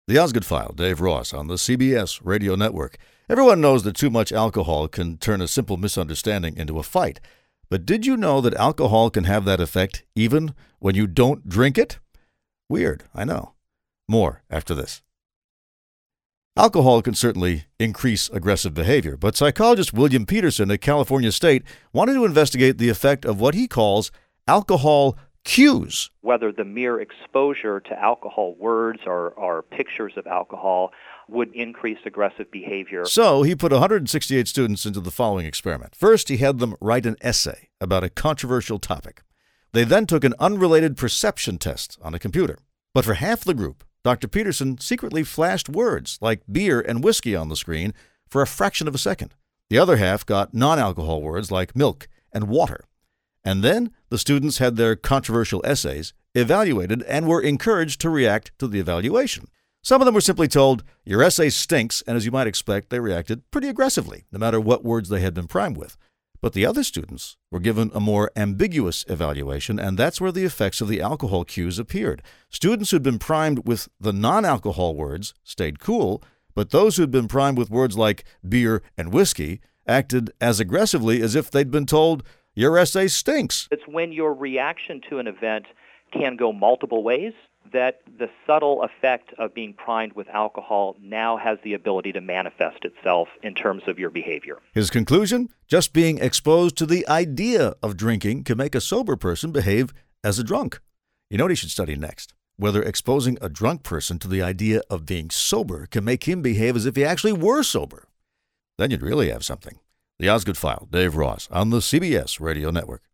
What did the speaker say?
The Osgood File, Dave Ross, on the CBS Radio Network. Everyone knows that too much alcohol can turn a simple misunderstanding into a fight. But did you know that alcohol can have that effect even when you don't drink it? Weird, I know. More after this. Alcohol can certainly increase aggressive behavior, but psychologist William Peterson at California State wanted to investigate the effect of what he calls alcohol cues. Whether the mere exposure to alcohol words or pictures of alcohol would increase aggressive behavior. So he put 168 students into the following experiment. First, he had them write an essay about a controversial topic. They then took an unrelated perception test on a computer. But for half the group, Dr. Peterson secretly flashed words like beer and whiskey on the screen for a fraction of a second. The other half got non-alcohol words like milk and water. And then the students had their controversial essays evaluated and were encouraged to react to the evaluation. Some of them were simply told, "Your essay stinks," and as you might expect, they reacted pretty aggressively, no matter what words they had been primed with. But the other students were given a more ambiguous evaluation, and that's where the effects of the alcohol cues appeared. Students who'd been primed with the non-alcohol words stayed cool, but those who'd been primed with words like beer and whiskey acted as aggressively as if they'd been told, "Your essay stinks." It's when your reaction to an event can go multiple ways that the subtle effect of being primed with alcohol now has the ability to manifest itself in terms of your behavior. His conclusion? Just being exposed to the idea of drinking can make a sober person behave as a drunk. You know what he should study next? Whether exposing a drunk person to the idea of being sober can make him behave as if he actually were sober. Then you'd really have something. The Osgood File, Dave Ross, on the CBS Radio Network.